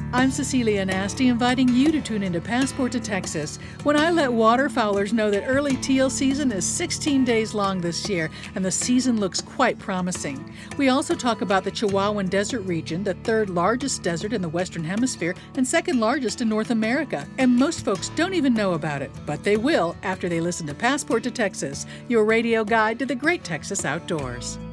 I'm Cecilia Nasty, inviting you to tune into Passport to Texas, when I let waterfowlers know that early teal season is 16 days long this year, and the season looks quite promising. We also talk about the Chihuahuan Desert region, the third largest desert in the Western Hemisphere and second largest in North America. And most folks don't even know about it, but they will after they listen to Passport to Texas, your radio guide to the great Texas outdoors.